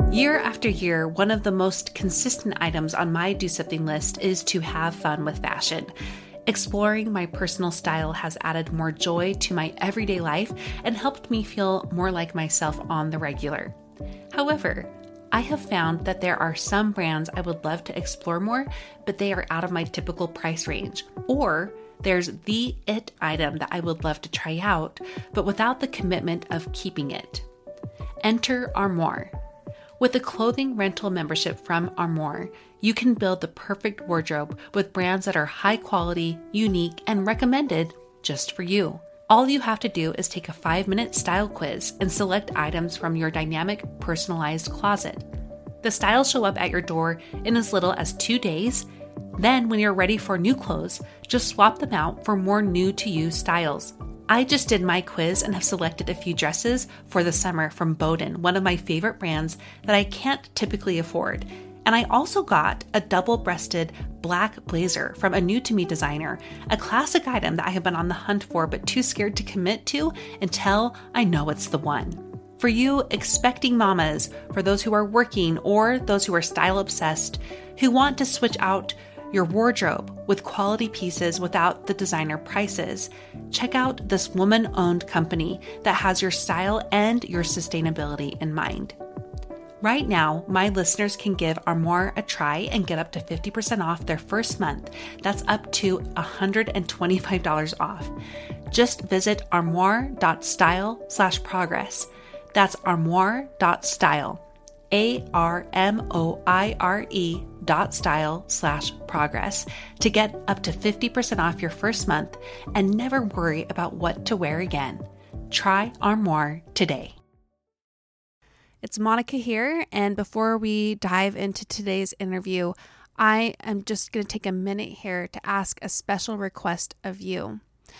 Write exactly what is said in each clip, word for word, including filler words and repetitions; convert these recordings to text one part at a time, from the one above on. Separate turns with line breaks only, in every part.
Year after year, one of the most consistent items on my do something list is to have fun with fashion. Exploring my personal style has added more joy to my everyday life and helped me feel more like myself on the regular. However, I have found that there are some brands I would love to explore more, but they are out of my typical price range. Or there's the it item that I would love to try out, but without the commitment of keeping it. Enter Armoire. With a clothing rental membership from Armoire, you can build the perfect wardrobe with brands that are high quality, unique, and recommended just for you. All you have to do is take a five-minute style quiz and select items from your dynamic, personalized closet. The styles show up at your door in as little as two days. Then, when you're ready for new clothes, just swap them out for more new-to-you styles. I just did my quiz and have selected a few dresses for the summer from Boden, one of my favorite brands that I can't typically afford. And I also got a double-breasted black blazer from a new-to-me designer, a classic item that I have been on the hunt for but too scared to commit to until I know it's the one. For you expecting mamas, for those who are working or those who are style-obsessed, who want to switch out your wardrobe with quality pieces without the designer prices, check out this woman-owned company that has your style and your sustainability in mind. Right now, my listeners can give Armoire a try and get up to fifty percent off their first month. That's up to one hundred twenty-five dollars off. Just visit armoire.style slash progress. That's armoire.style. A R M O I R E dot style slash progress to get up to fifty percent off your first month and never worry about what to wear again. Try Armoire today. It's Monica here, and before we dive into today's interview, I am just going to take a minute here to ask a special request of you.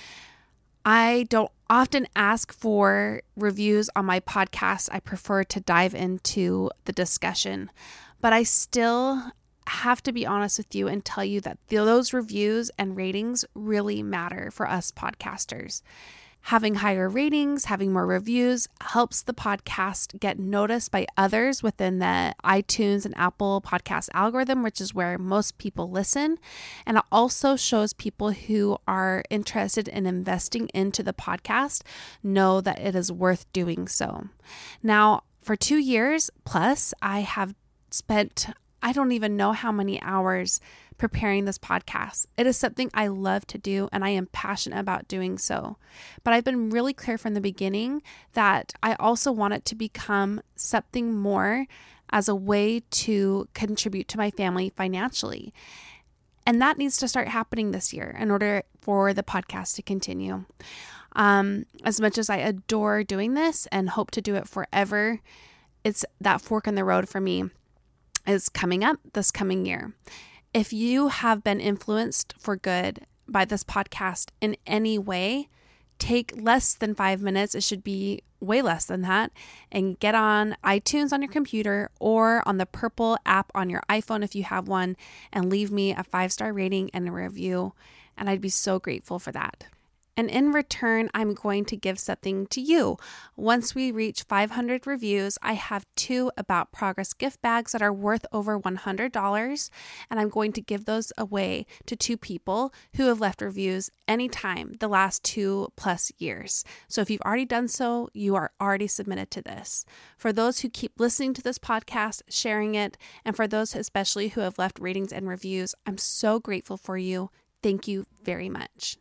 I don't often ask for reviews on my podcast. I prefer to dive into the discussion, but I still have to be honest with you and tell you that those reviews and ratings really matter for us podcasters. Having higher ratings, having more reviews helps the podcast get noticed by others within the iTunes and Apple podcast algorithm, which is where most people listen. And it also shows people who are interested in investing into the podcast know that it is worth doing so. Now, for two years plus, I have spent, I don't even know how many hours preparing this podcast. It is something I love to do, and I am passionate about doing so. But I've been really clear from the beginning that I also want it to become something more as a way to contribute to my family financially. And that needs to start happening this year in order for the podcast to continue. Um, as much as I adore doing this and hope to do it forever, it's that fork in the road for me is coming up this coming year. If you have been influenced for good by this podcast in any way, take less than five minutes. It should be way less than that. And get on iTunes on your computer or on the Purple app on your iPhone if you have one, and leave me a five-star rating and a review. And I'd be so grateful for that. And in return, I'm going to give something to you. Once we reach five hundred reviews, I have two About Progress gift bags that are worth over one hundred dollars. And I'm going to give those away to two people who have left reviews anytime the last two plus years. So if you've already done so, you are already submitted to this. For those who keep listening to this podcast, sharing it, and for those especially who have left ratings and reviews, I'm so grateful for you. Thank you very much.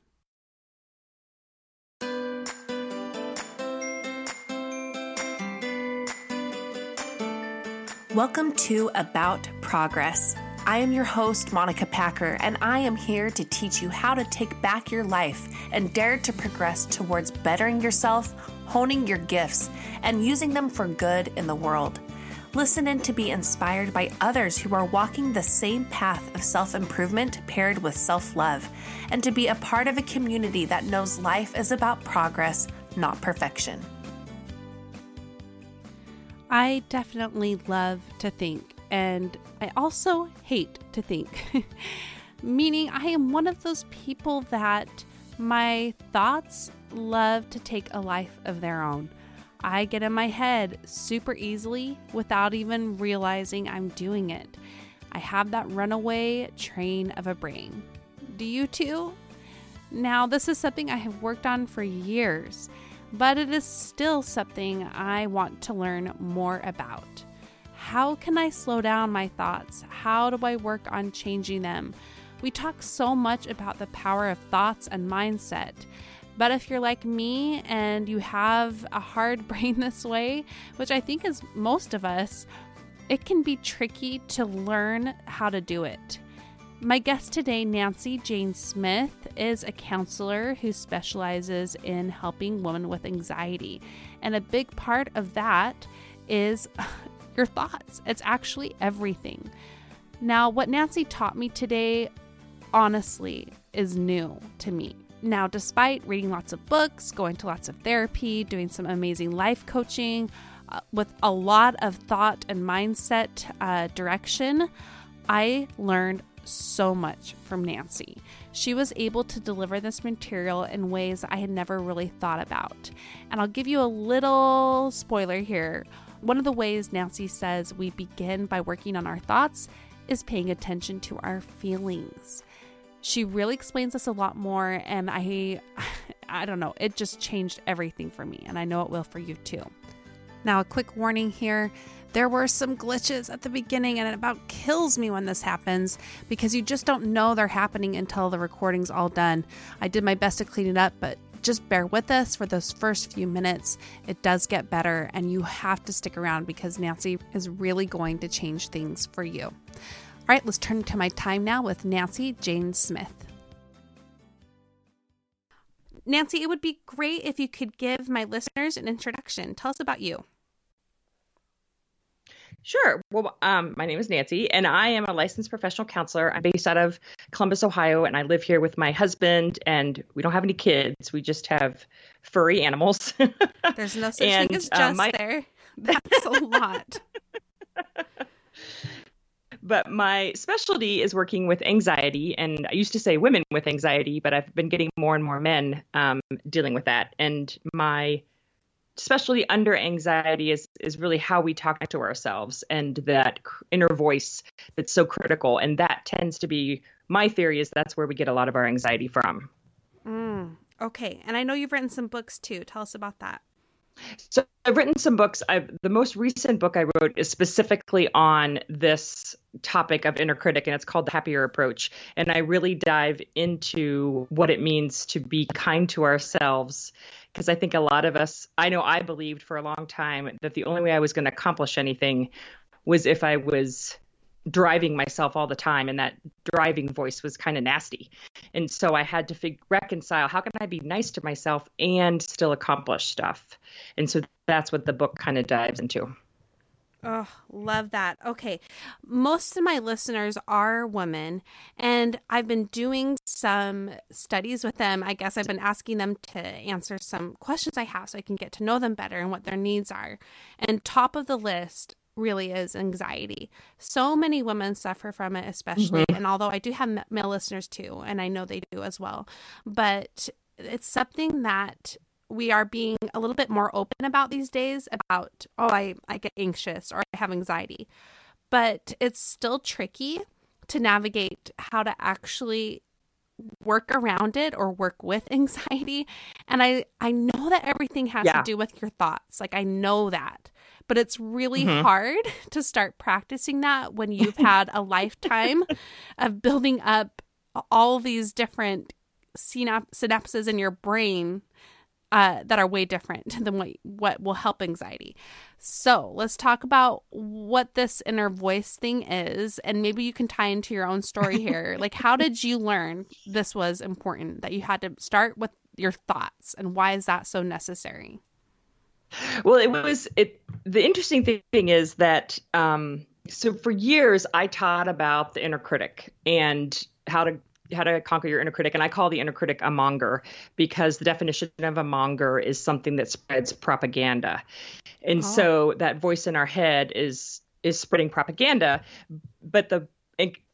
Welcome to About Progress. I am your host, Monica Packer, and I am here to teach you how to take back your life and dare to progress towards bettering yourself, honing your gifts, and using them for good in the world. Listen in to be inspired by others who are walking the same path of self-improvement paired with self-love, and to be a part of a community that knows life is about progress, not perfection. I definitely love to think, and I also hate to think, meaning I am one of those people that my thoughts love to take a life of their own. I get in my head super easily without even realizing I'm doing it. I have that runaway train of a brain. Do you too? Now, this is something I have worked on for years, but it is still something I want to learn more about. How can I slow down my thoughts? How do I work on changing them? We talk so much about the power of thoughts and mindset, but if you're like me and you have a hard brain this way, which I think is most of us, it can be tricky to learn how to do it. My guest today, Nancy Jane Smith, is a counselor who specializes in helping women with anxiety. And a big part of that is your thoughts. It's actually everything. Now, what Nancy taught me today, honestly, is new to me. Now, despite reading lots of books, going to lots of therapy, doing some amazing life coaching, uh, with a lot of thought and mindset uh, direction, I learned so much from Nancy. She was able to deliver this material in ways I had never really thought about. And I'll give you a little spoiler here. One of the ways Nancy says we begin by working on our thoughts is paying attention to our feelings. She really explains this a lot more, and I, I don't know, it just changed everything for me, and I know it will for you too. Now, a quick warning here. There were some glitches at the beginning, and it about kills me when this happens because you just don't know they're happening until the recording's all done. I did my best to clean it up, but just bear with us for those first few minutes. It does get better, and you have to stick around because Nancy is really going to change things for you. All right, let's turn to my time now with Nancy Jane Smith. Nancy, it would be great if you could give my listeners an introduction. Tell us about you.
Sure. Well, um, my name is Nancy, and I am a licensed professional counselor. I'm based out of Columbus, Ohio, and I live here with my husband, and we don't have any kids. We just have furry animals.
There's no such
and,
thing as
uh,
just
my...
there. That's a lot.
But my specialty is working with anxiety, and I used to say women with anxiety, but I've been getting more and more men um, dealing with that. And my specialty under anxiety is is really how we talk to ourselves and that inner voice that's so critical. And that tends to be, my theory is that's where we get a lot of our anxiety from.
Mm, okay. And I know you've written some books too. Tell us about that.
So I've written some books. I've, the most recent book I wrote is specifically on this topic of inner critic, and it's called The Happier Approach. And I really dive into what it means to be kind to ourselves, because I think a lot of us, I know I believed for a long time that the only way I was going to accomplish anything was if I was driving myself all the time, and that driving voice was kind of nasty. And so I had to fig- reconcile, how can I be nice to myself and still accomplish stuff? And so that's what the book kind of dives into.
Oh, love that. Okay. Most of my listeners are women, and I've been doing some studies with them. I guess I've been asking them to answer some questions I have so I can get to know them better and what their needs are. And top of the list really is anxiety. So many women suffer from it, especially. Mm-hmm. And although I do have male listeners too, and I know they do as well, but it's something that we are being a little bit more open about these days about, oh, I, I get anxious or I have anxiety. But it's still tricky to navigate how to actually work around it or work with anxiety. And I, I know that everything has yeah. to do with your thoughts. Like, I know that. But it's really mm-hmm. hard to start practicing that when you've had a lifetime of building up all these different synap- synapses in your brain uh, that are way different than what, what will help anxiety. So let's talk about what this inner voice thing is, and maybe you can tie into your own story here. Like, how did you learn this was important, that you had to start with your thoughts, and why is that so necessary?
Well, it was it. The interesting thing is that um, so for years I taught about the inner critic and how to how to conquer your inner critic, and I call the inner critic a monger because the definition of a monger is something that spreads propaganda, and oh. so that voice in our head is is spreading propaganda. But the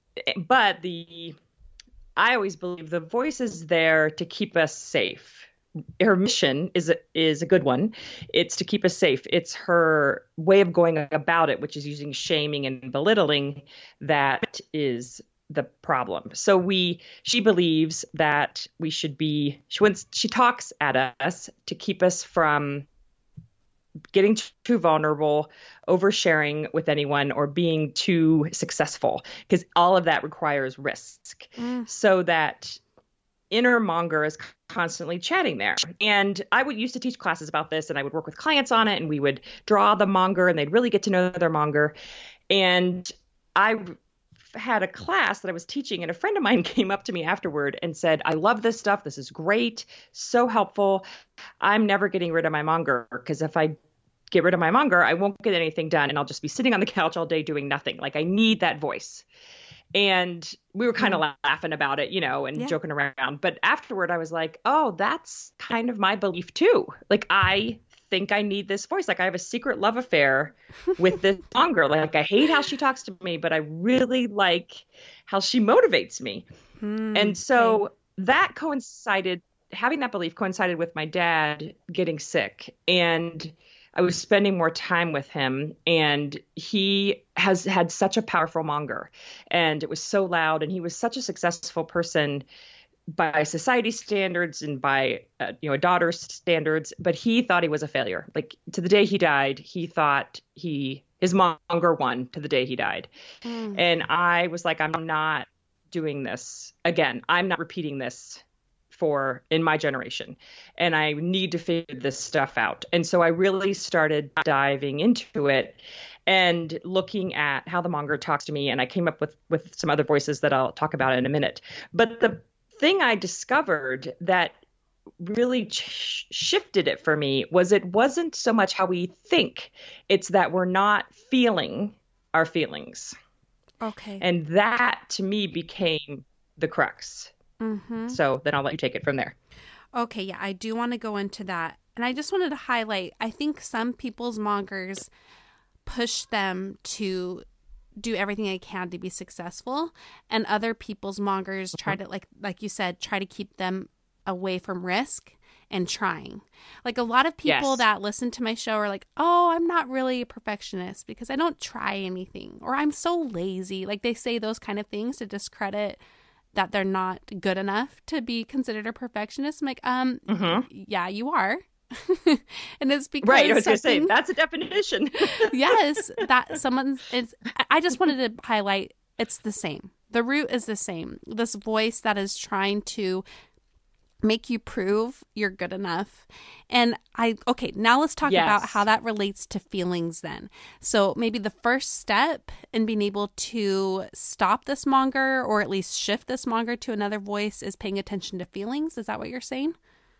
but the I always believe the voice is there to keep us safe her mission is, is a good one. It's to keep us safe. It's her way of going about it, which is using shaming and belittling, that is the problem. So we, she believes that we should be, she wants, she talks at us to keep us from getting too vulnerable, oversharing with anyone, or being too successful, because all of that requires risk. Mm. So that inner monger is constantly chatting there. And I would used to teach classes about this, and I would work with clients on it, and we would draw the monger, and they'd really get to know their monger. And I had a class that I was teaching, and a friend of mine came up to me afterward and said, I love this stuff. This is great. So helpful. I'm never getting rid of my monger, because if I get rid of my monger, I won't get anything done, and I'll just be sitting on the couch all day doing nothing. Like, I need that voice. And we were kind of mm. laughing about it, you know, and yeah. joking around. But afterward, I was like, oh, that's kind of my belief too. Like, I think I need this voice. Like, I have a secret love affair with this monger. Like, I hate how she talks to me, but I really like how she motivates me. Mm, and so okay. that coincided, having that belief coincided with my dad getting sick. And I was spending more time with him, and he has had such a powerful monger, and it was so loud, and he was such a successful person by society standards and by, uh, you know, a daughter's standards, but he thought he was a failure. Like, to the day he died, he thought he, his monger won to the day he died. Mm. And I was like, I'm not doing this again. I'm not repeating this for in my generation, and I need to figure this stuff out. And so I really started diving into it and looking at how the monger talks to me. And I came up with, with some other voices that I'll talk about in a minute. But the thing I discovered that really sh- shifted it for me was it wasn't so much how we think. It's that we're not feeling our feelings.
Okay.
And that to me became the crux. Mm-hmm. So then I'll let you take it from there.
Okay, yeah, I do want to go into that. And I just wanted to highlight, I think some people's mongers push them to do everything they can to be successful. And other people's mongers try to, like like you said, try to keep them away from risk and trying. Like, a lot of people yes. that listen to my show are like, oh, I'm not really a perfectionist because I don't try anything. Or I'm so lazy. Like, they say those kind of things to discredit that they're not good enough to be considered a perfectionist. I'm like, um, mm-hmm. yeah, you are. And it's because
right. I was going to say that's a definition.
Yes, that someone's. It's. I just wanted to highlight. It's the same. The root is the same. This voice that is trying to make you prove you're good enough. And I, okay, now let's talk yes. about how that relates to feelings then. So maybe the first step in being able to stop this monger, or at least shift this monger to another voice, is paying attention to feelings. Is that what you're saying?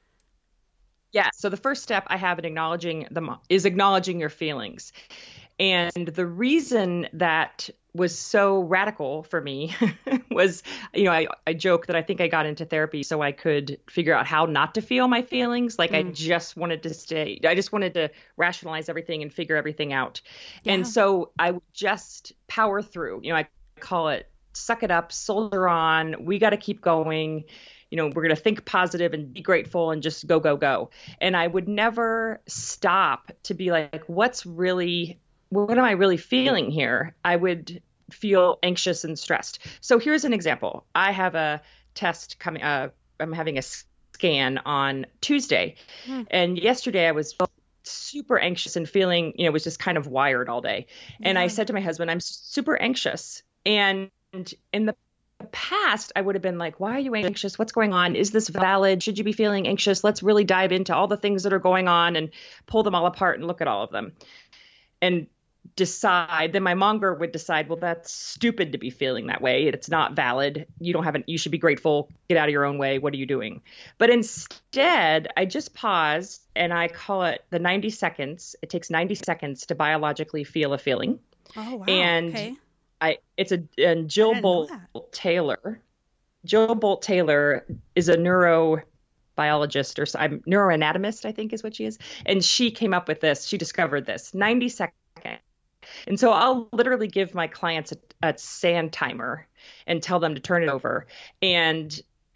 Yeah. So the first step I have in acknowledging them is acknowledging your feelings. And the reason that was so radical for me was, you know, I, I joke that I think I got into therapy so I could figure out how not to feel my feelings. Like, mm. I just wanted to stay, I just wanted to rationalize everything and figure everything out. Yeah. And so I would just power through, you know, I call it suck it up, soldier on. We got to keep going. You know, we're going to think positive and be grateful and just go, go, go. And I would never stop to be like, what's really, what am I really feeling here? I would feel anxious and stressed. So here's an example. I have a test coming, uh, I'm having a scan on Tuesday. Hmm. And yesterday I was super anxious and feeling, you know, was just kind of wired all day. And yeah. I said to my husband, I'm super anxious. And in the past, I would have been like, why are you anxious? What's going on? Is this valid? Should you be feeling anxious? Let's really dive into all the things that are going on and pull them all apart and look at all of them. And decide, then my monger would decide, well, that's stupid to be feeling that way. It's not valid. You don't have an, you should be grateful. Get out of your own way. What are you doing? But instead, I just pause and I call it the ninety seconds. It takes ninety seconds to biologically feel a feeling.
Oh, wow.
And
okay.
I, it's a, and Jill Bolt Taylor, Jill Bolt Taylor is a neurobiologist, or I'm neuroanatomist, I think is what she is. And she came up with this. She discovered this ninety seconds. And so I'll literally give my clients a, a sand timer and tell them to turn it over. And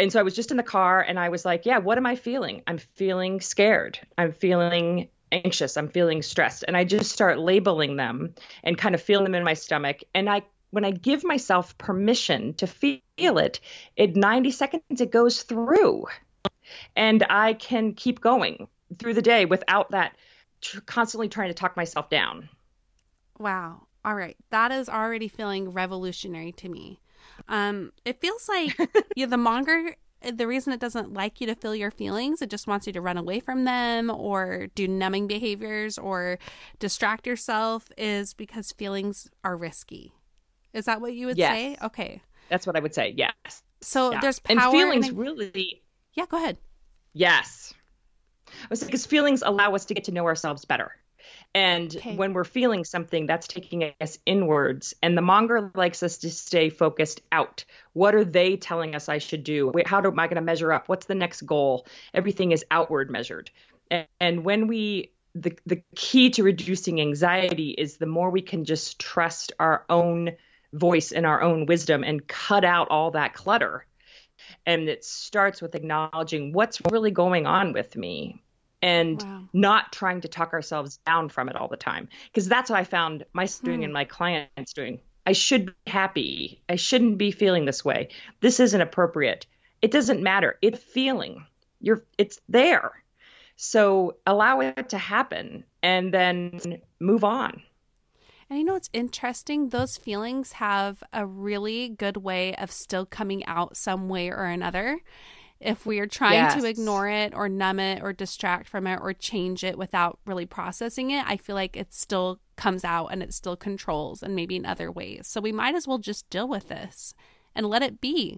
And so I was just in the car and I was like, yeah, what am I feeling? I'm feeling scared. I'm feeling anxious. I'm feeling stressed. And I just start labeling them and kind of feeling them in my stomach. And I, when I give myself permission to feel it, in ninety seconds, it goes through. And I can keep going through the day without that tr- constantly trying to talk myself down.
Wow. All right. That is already feeling revolutionary to me. Um, it feels like yeah, the monger, the reason it doesn't like you to feel your feelings, it just wants you to run away from them or do numbing behaviors or distract yourself, is because feelings are risky. Is that what you would
yes.
say? Okay.
That's what I would say. Yes.
So
yeah.
there's power.
And feelings
in...
really.
Yeah, go ahead.
Yes. I was because feelings allow us to get to know ourselves better. And
okay.
when we're feeling something, that's taking us inwards. And the monger likes us to stay focused out. What are they telling us I should do? Wait, how do, am I going to measure up? What's the next goal? Everything is outward measured. And, and when we, the, the key to reducing anxiety is the more we can just trust our own voice and our own wisdom and cut out all that clutter. And it starts with acknowledging what's really going on with me. And wow. not trying to talk ourselves down from it all the time. Because that's what I found myself doing hmm. and my clients doing. I should be happy. I shouldn't be feeling this way. This isn't appropriate. It doesn't matter. It's feeling. You're. It's there. So allow it to happen and then move on.
And you know what's interesting? Those feelings have a really good way of still coming out some way or another. If we are trying yes. to ignore it or numb it or distract from it or change it without really processing it, I feel like it still comes out and it still controls, and maybe in other ways. So we might as well just deal with this and let it be.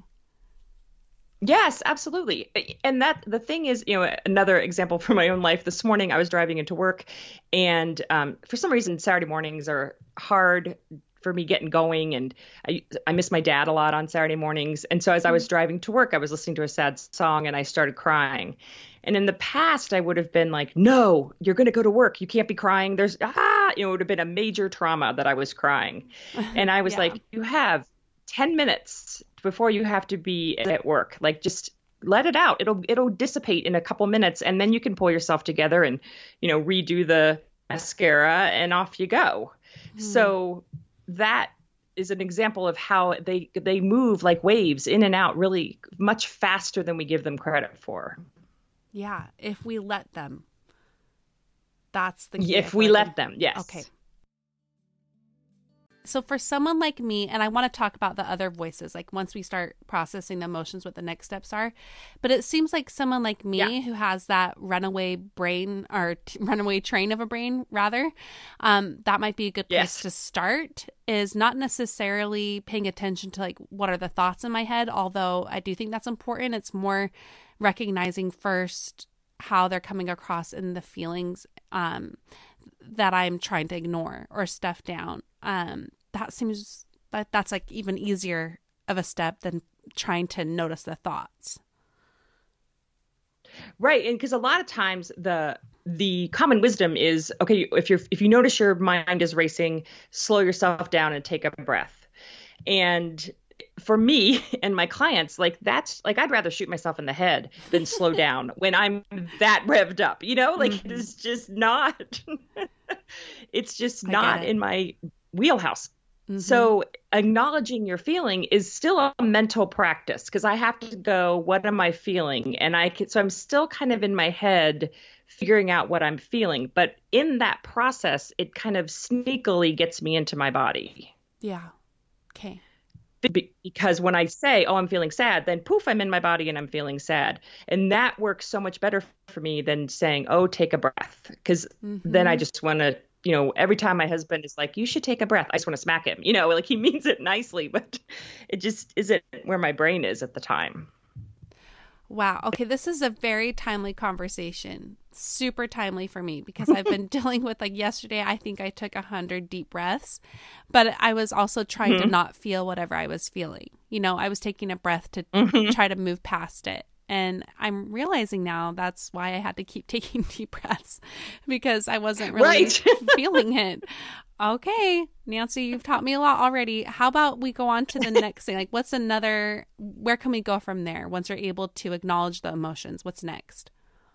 Yes, absolutely. And that the thing is, you know, another example from my own life. This morning I was driving into work, and um, for some reason Saturday mornings are hard for me getting going, and I I miss my dad a lot on Saturday mornings. And so as I was driving to work, I was listening to a sad song and I started crying. And in the past, I would have been like, no, you're going to go to work. You can't be crying. There's, ah, you know, it would have been a major trauma that I was crying. And I was yeah. like, you have ten minutes before you have to be at work. Like, just let it out. It'll, it'll dissipate in a couple minutes, and then you can pull yourself together and, you know, redo the mascara and off you go. Mm. So that is an example of how they they move like waves in and out really much faster than we give them credit for.
Yeah, if we let them. That's the
key. If we let them, yes.
Okay. So for someone like me, and I want to talk about the other voices, like once we start processing the emotions, what the next steps are. But it seems like someone like me yeah. who has that runaway brain or t- runaway train of a brain, rather, um, that might be a good place yes. to start, is not necessarily paying attention to like what are the thoughts in my head, although I do think that's important. It's more recognizing first how they're coming across in the feelings um, that I'm trying to ignore or stuff down. Um, that seems that that's like even easier of a step than trying to notice the thoughts.
Right. And because a lot of times the the common wisdom is, okay, if you're if you notice your mind is racing, slow yourself down and take a breath. And for me and my clients, like that's like I'd rather shoot myself in the head than slow down when I'm that revved up, you know, like mm-hmm. it's just not it's just not it. in my wheelhouse. Mm-hmm. So acknowledging your feeling is still a mental practice, because I have to go, what am I feeling? And I can, so I'm still kind of in my head figuring out what I'm feeling. But in that process, it kind of sneakily gets me into my body.
Yeah. Okay.
Because when I say, oh, I'm feeling sad, then poof, I'm in my body and I'm feeling sad. And that works so much better for me than saying, oh, take a breath. Because mm-hmm. then I just want to, you know, every time my husband is like, you should take a breath, I just want to smack him. You know, like he means it nicely, but it just isn't where my brain is at the time.
Wow. Okay. This is a very timely conversation. Super timely for me, because I've been dealing with, like yesterday, I think I took a hundred deep breaths, but I was also trying mm-hmm. to not feel whatever I was feeling. You know, I was taking a breath to mm-hmm. try to move past it. And I'm realizing now that's why I had to keep taking deep breaths, because I wasn't really right. feeling it. Okay, Nancy, you've taught me a lot already. How about we go on to the next thing? Like, what's another, where can we go from there once you're able to acknowledge the emotions? What's next?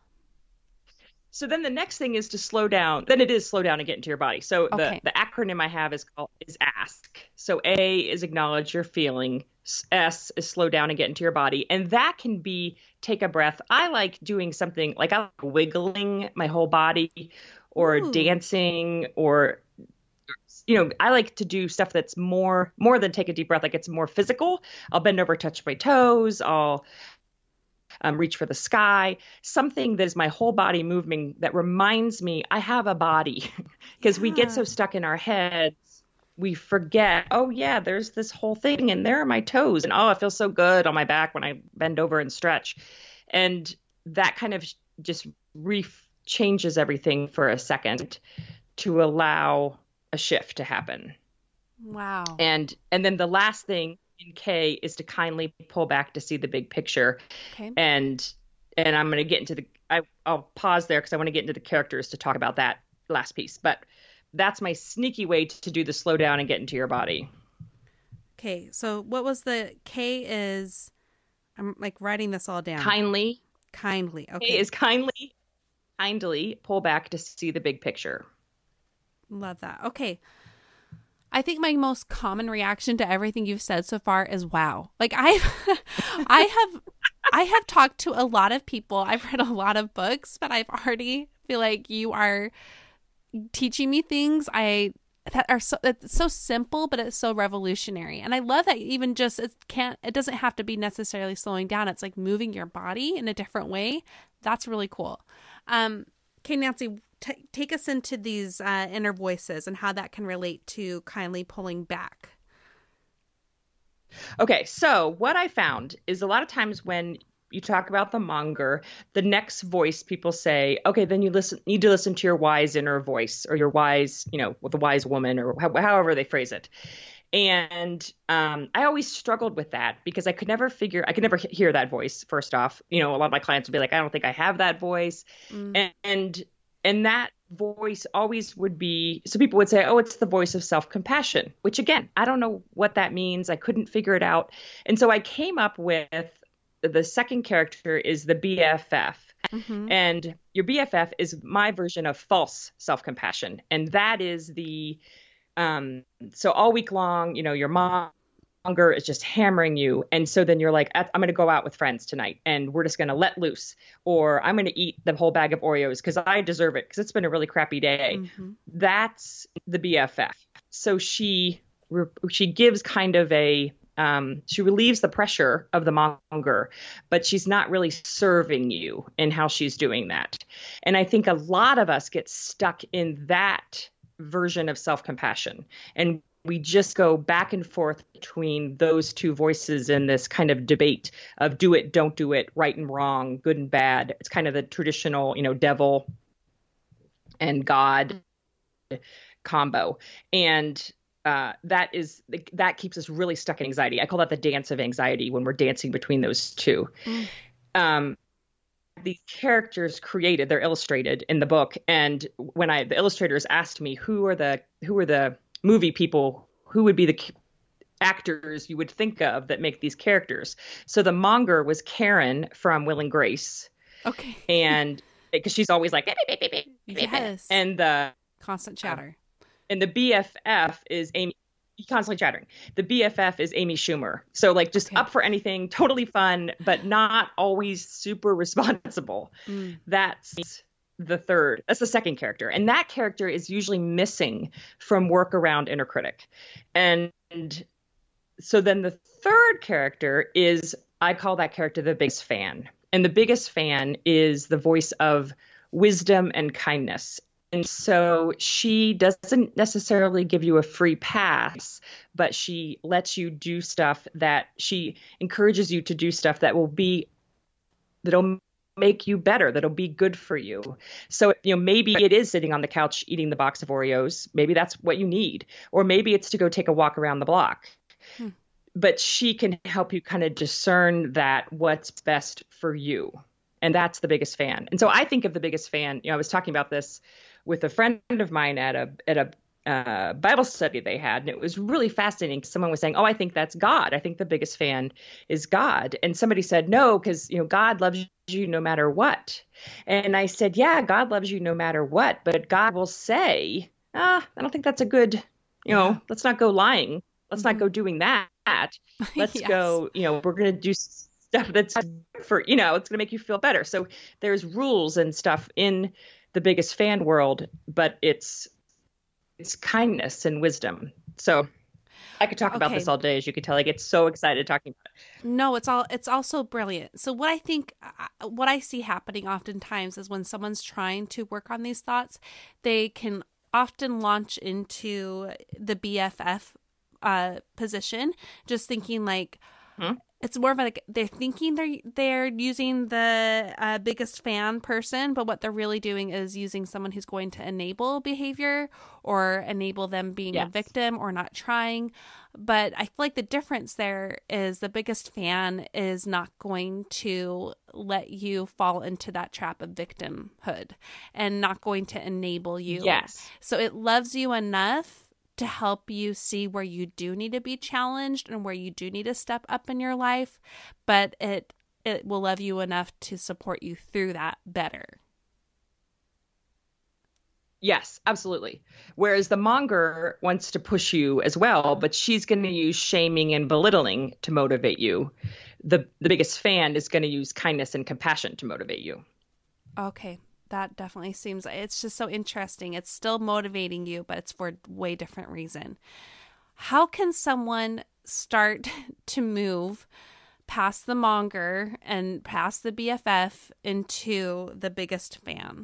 So then the next thing is to slow down. Then it is slow down and get into your body. So
Okay.
the, the acronym I have is called is ASK. So A is acknowledge your feeling. S is slow down and get into your body. And that can be take a breath. I like doing something like I like wiggling my whole body or
Ooh.
dancing or, you know, I like to do stuff that's more, more than take a deep breath. Like it's more physical. I'll bend over, touch my toes. I'll Um, reach for the sky, something that is my whole body moving that reminds me I have a body because
Yeah.
we get so stuck in our heads. We forget, oh, yeah, there's this whole thing and there are my toes. And oh, I feel so good on my back when I bend over and stretch. And that kind of just re changes everything for a second to allow a shift to happen.
Wow.
And and then the last thing in K is to kindly pull back to see the big picture.
Okay.
And and I'm going to get into the I, I'll pause there because I want to get into the characters to talk about that last piece. But that's my sneaky way to do the slow down and get into your body.
Okay. So what was the K is, I'm like writing this all down.
Kindly.
Kindly. Okay.
K is kindly, kindly pull back to see the big picture.
Love that. Okay. I think my most common reaction to everything you've said so far is wow. Like I've I have I have talked to a lot of people. I've read a lot of books, but I've already feel like you are teaching me things I that are so it's so simple, but it's so revolutionary. And I love that even just it can't it doesn't have to be necessarily slowing down. It's like moving your body in a different way. That's really cool. Um okay, Nancy, T- take us into these uh, inner voices and how that can relate to kindly pulling back.
Okay, so what I found is a lot of times when you talk about the monger, the next voice people say, okay, then you listen, need to listen to your wise inner voice or your wise, you know, with the wise woman or ho- however they phrase it. And um, I always struggled with that because I could never figure, I could never he- hear that voice. First off, you know, a lot of my clients would be like, I don't think I have that voice. Mm. And, and And that voice always would be, so people would say, oh, it's the voice of self-compassion, which again, I don't know what that means. I couldn't figure it out. And so I came up with the second character is the B F F. Mm-hmm. And your B F F is my version of false self-compassion. And that is the, um, so all week long, you know, your mom, hunger is just hammering you. And so then you're like, I'm going to go out with friends tonight and we're just going to let loose, or I'm going to eat the whole bag of Oreos because I deserve it because it's been a really crappy day. Mm-hmm. That's the B F F. So she, she gives kind of a, um, she relieves the pressure of the monger, but she's not really serving you in how she's doing that. And I think a lot of us get stuck in that version of self-compassion. And we just go back and forth between those two voices in this kind of debate of do it, don't do it, right and wrong, good and bad. It's kind of the traditional, you know, devil and God combo. And uh, that is, that keeps us really stuck in anxiety. I call that the dance of anxiety when we're dancing between those two. Mm. Um, these characters created, they're illustrated in the book. And when I, the illustrators asked me, who are the, who are the movie people, who would be the actors you would think of that make these characters? So the monger was Karen from Will and Grace.
Okay.
And because she's always like, beep, beep, beep, beep,
yes.
And the
constant chatter.
Uh, and the B F F is Amy, constantly chattering. The B F F is Amy Schumer. So like just okay. Up for anything, totally fun, but not always super responsible. Mm. That's the third. That's the second character. And that character is usually missing from work around inner critic. And, and so then the third character is, I call that character the biggest fan. And the biggest fan is the voice of wisdom and kindness. And so she doesn't necessarily give you a free pass, but she lets you do stuff that she encourages you to do stuff that will be, that'll make you better, that'll be good for you. So, you know, maybe it is sitting on the couch eating the box of Oreos. Maybe that's what you need. Or maybe it's to go take a walk around the block. Hmm. But she can help you kind of discern that what's best for you. And that's the biggest fan. And so I think of the biggest fan, you know, I was talking about this with a friend of mine at a, at a, uh, Bible study they had, and it was really fascinating. Someone was saying, "Oh, I think that's God. I think the biggest fan is God." And somebody said, "No, because you know God loves you no matter what." And I said, "Yeah, God loves you no matter what, but God will say, ah, I don't think that's a good, you know,
Yeah.
let's not go lying. Let's
Mhm.
not go doing that. Let's
Yes.
go, you know, we're going to do stuff that's for, you know, it's going to make you feel better." So there's rules and stuff in the biggest fan world, but it's it's kindness and wisdom. So I could talk about
Okay.
this all day, as you can tell. I get so excited talking about it.
No, it's all it's also brilliant. So what I think uh, what I see happening oftentimes is when someone's trying to work on these thoughts, they can often launch into the B F F uh position, just thinking like
Hmm?
it's more of like they're thinking they're they're using the uh, biggest fan person, but what they're really doing is using someone who's going to enable behavior or enable them being
Yes.
a victim or not trying. But I feel like the difference there is the biggest fan is not going to let you fall into that trap of victimhood and not going to enable you.
Yes.
So it loves you enough to help you see where you do need to be challenged and where you do need to step up in your life, but it it will love you enough to support you through that better.
Yes, absolutely. Whereas the monger wants to push you as well, but she's going to use shaming and belittling to motivate you. The the biggest fan is going to use kindness and compassion to motivate you.
Okay, that definitely seems, it's just so interesting. It's still motivating you, but it's for a way different reason. How can someone start to move past the monger and past the B F F into the biggest fan?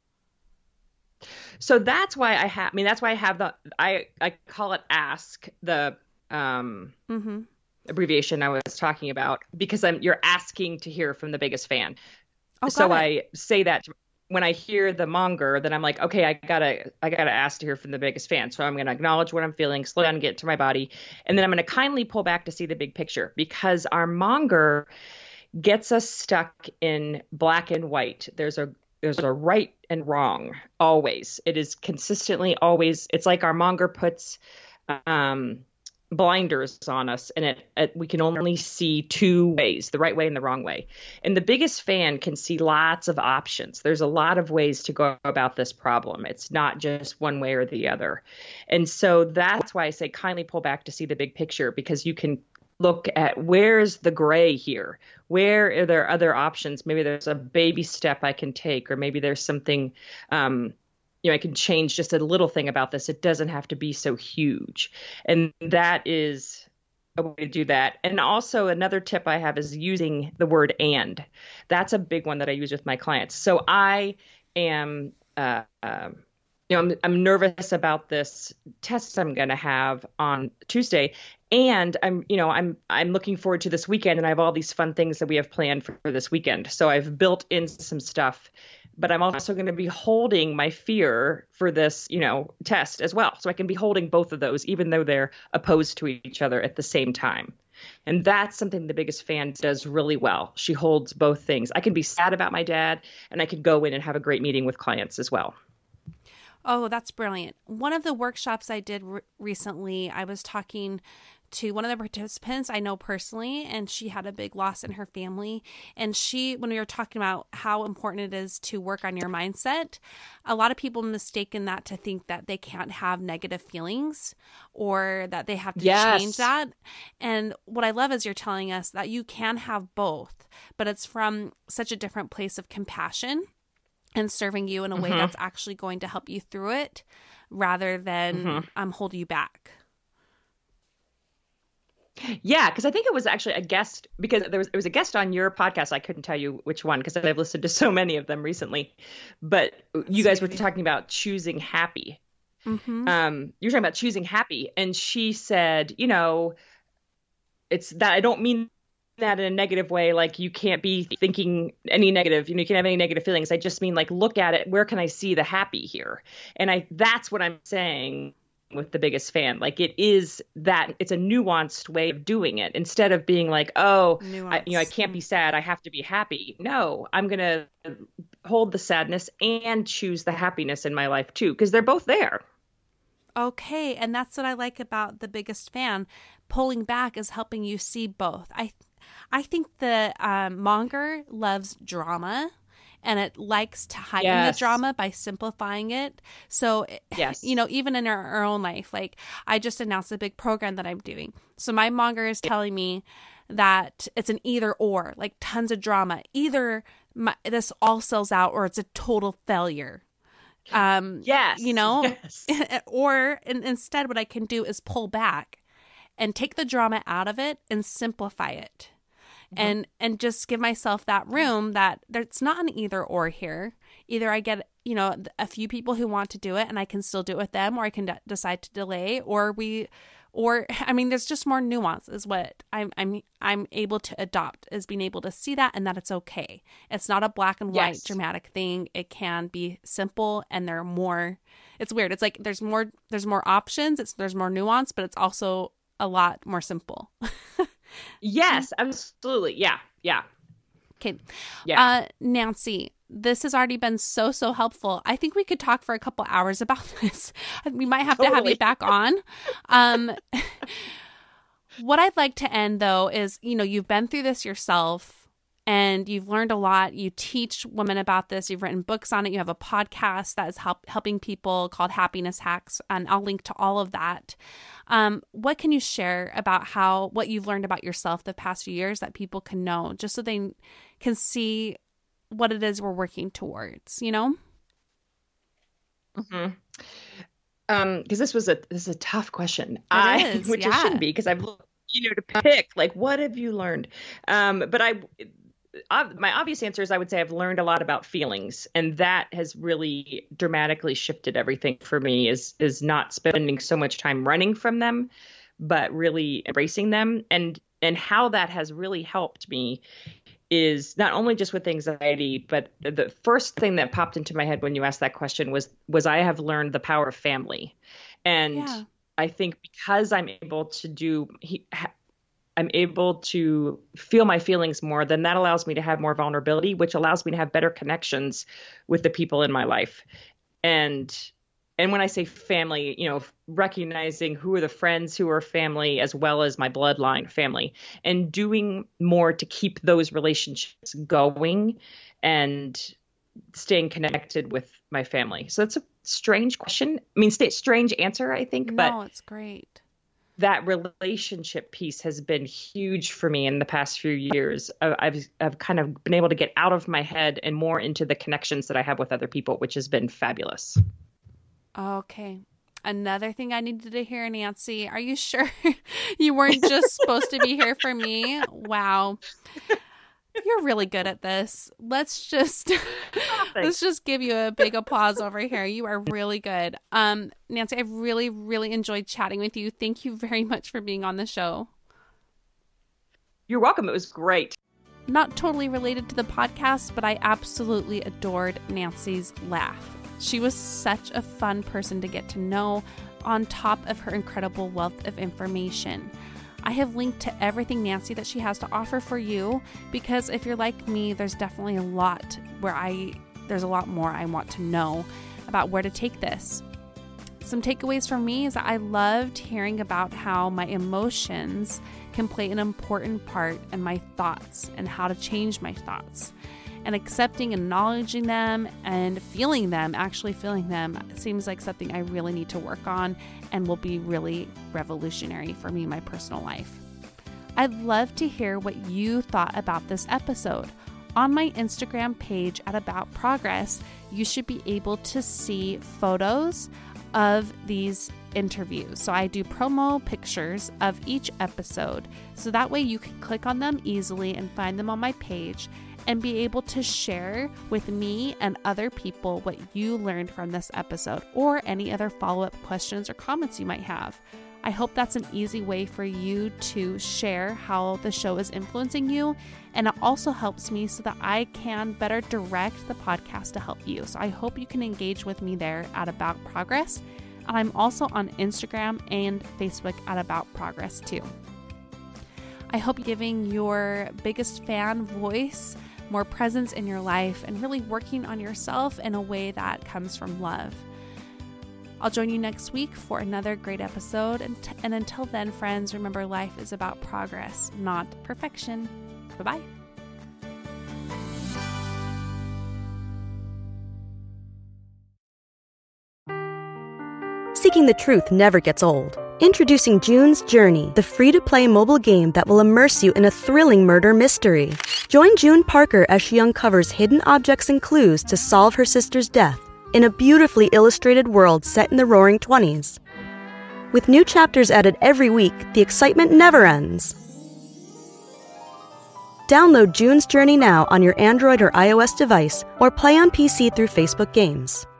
So that's why I have, I mean, that's why I have the, I, I call it ASK, the um,
Mm-hmm.
abbreviation I was talking about, because I'm, you're asking to hear from the biggest fan.
Oh,
So
got it.
I say that to, when I hear the monger, then I'm like, okay, I gotta, I gotta ask to hear from the biggest fan. So I'm going to acknowledge what I'm feeling, slow down, get to my body. And then I'm going to kindly pull back to see the big picture, because our monger gets us stuck in black and white. There's a, there's a right and wrong always. It is consistently always, it's like our monger puts, um, blinders on us, and it, it we can only see two ways, the right way and the wrong way. And the biggest fan can see lots of options. There's a lot of ways to go about this problem. It's not just one way or the other. And so that's why I say kindly pull back to see the big picture, because you can look at where's the gray here. Where are there other options? Maybe there's a baby step I can take, or maybe there's something um you know, I can change just a little thing about this. It doesn't have to be so huge. And that is a way to do that. And also another tip I have is using the word and. That's a big one that I use with my clients. So I am, uh, uh, you know, I'm, I'm nervous about this test I'm going to have on Tuesday. And I'm, you know, I'm, I'm looking forward to this weekend, and I have all these fun things that we have planned for, for this weekend. So I've built in some stuff, but I'm also going to be holding my fear for this, you know, test as well. So I can be holding both of those, even though they're opposed to each other at the same time. And that's something the biggest fan does really well. She holds both things. I can be sad about my dad, and I can go in and have a great meeting with clients as well.
Oh, that's brilliant. One of the workshops I did re- recently, I was talking to one of the participants I know personally, and she had a big loss in her family. And she, when we were talking about how important it is to work on your mindset, a lot of people mistaken that to think that they can't have negative feelings or that they have to
Yes.
change that. And what I love is you're telling us that you can have both, but it's from such a different place of compassion and serving you in a way
Mhm.
that's actually going to help you through it rather than
Mhm.
um, hold you back.
Yeah, because I think it was actually a guest, because there was it was a guest on your podcast. I couldn't tell you which one because I've listened to so many of them recently. But you guys were
sweet.
talking about choosing happy.
Mm-hmm.
Um, you were talking about choosing happy, and she said, you know, it's that I don't mean that in a negative way, like you can't be thinking any negative, you know, you can't have any negative feelings. I just mean like, look at it. Where can I see the happy here? And I, that's what I'm saying with the biggest fan. Like it is that it's a nuanced way of doing it, instead of being like, oh, I, you know, I can't be sad, I have to be happy. No, I'm going to hold the sadness and choose the happiness in my life too, because they're both there.
Okay. And that's what I like about The Biggest Fan. Pulling back is helping you see both. I I think the um, monger loves drama, and it likes to heighten yes. the drama by simplifying it. So, yes. you know, even in our, our own life, like I just announced a big program that I'm doing. So my monger is telling me that it's an either or, like tons of drama. Either my, this all sells out or it's a total failure. Um,
yes.
You know,
yes.
or and instead what I can do is pull back and take the drama out of it and simplify it. Mm-hmm. And and just give myself that room that there's not an either or here. Either I get, you know, a few people who want to do it and I can still do it with them, or I can d- decide to delay, or we, or I mean, there's just more nuance is what I'm I'm I'm able to adopt, is being able to see that and that it's okay. It's not a black and white yes. dramatic thing. It can be simple, and there are more. It's weird. It's like there's more there's more options. It's there's more nuance, but it's also a lot more simple.
Yes, absolutely. Yeah. Yeah.
Okay. Yeah. Uh, Nancy, this has already been so, so helpful. I think we could talk for a couple hours about this. We might have totally. to have you back on. Um, what I'd like to end, though, is, you know, you've been through this yourself and you've learned a lot. You teach women about this. You've written books on it. You have a podcast that is help, helping people called Happiness Hacks, and I'll link to all of that. Um, what can you share about how, what you've learned about yourself the past few years that people can know, just so they can see what it is we're working towards, you know?
Mm-hmm. Um, because this was a, this is a tough question,
it
I,
is,
which
yeah.
it should be, because I've, you know, to pick, like, what have you learned? Um, but I, Uh, my obvious answer is I would say I've learned a lot about feelings, and that has really dramatically shifted everything for me, is is not spending so much time running from them, but really embracing them. And and how that has really helped me is not only just with anxiety, but the first thing that popped into my head when you asked that question was was I have learned the power of family. And yeah. I think because I'm able to do he, ha, I'm able to feel my feelings more, then that allows me to have more vulnerability, which allows me to have better connections with the people in my life. And and when I say family, you know, recognizing who are the friends who are family, as well as my bloodline family, and doing more to keep those relationships going and staying connected with my family. So that's a strange question. I mean, strange answer, I think.
No,
but
it's great.
That relationship piece has been huge for me in the past few years. I've I've kind of been able to get out of my head and more into the connections that I have with other people, which has been fabulous.
Okay. Another thing I needed to hear, Nancy. Are you sure you weren't just supposed to be here for me? Wow. You're really good at this. Let's just oh, let's just give you a big applause over here. You are really good. Um, Nancy, I've really, really enjoyed chatting with you. Thank you very much for being on the show.
You're welcome. It was great.
Not totally related to the podcast, but I absolutely adored Nancy's laugh. She was such a fun person to get to know, on top of her incredible wealth of information. I have linked to everything Nancy that she has to offer for you, because if you're like me, there's definitely a lot where I, there's a lot more I want to know about where to take this. Some takeaways from me is that I loved hearing about how my emotions can play an important part in my thoughts and how to change my thoughts. And accepting and acknowledging them and feeling them, actually feeling them, seems like something I really need to work on and will be really revolutionary for me in my personal life. I'd love to hear what you thought about this episode. On my Instagram page at About Progress, you should be able to see photos of these interviews. So I do promo pictures of each episode, so that way you can click on them easily and find them on my page and be able to share with me and other people what you learned from this episode, or any other follow-up questions or comments you might have. I hope that's an easy way for you to share how the show is influencing you, and it also helps me so that I can better direct the podcast to help you. So I hope you can engage with me there at About Progress, and I'm also on Instagram and Facebook at About Progress too. I hope giving your biggest fan voice more presence in your life and really working on yourself in a way that comes from love. I'll join you next week for another great episode. And, t- and until then, friends, remember life is about progress, not perfection. Bye-bye.
Seeking the truth never gets old. Introducing June's Journey, the free-to-play mobile game that will immerse you in a thrilling murder mystery. Join June Parker as she uncovers hidden objects and clues to solve her sister's death in a beautifully illustrated world set in the Roaring Twenties. With new chapters added every week, the excitement never ends. Download June's Journey now on your Android or iOS device, or play on P C through Facebook Games.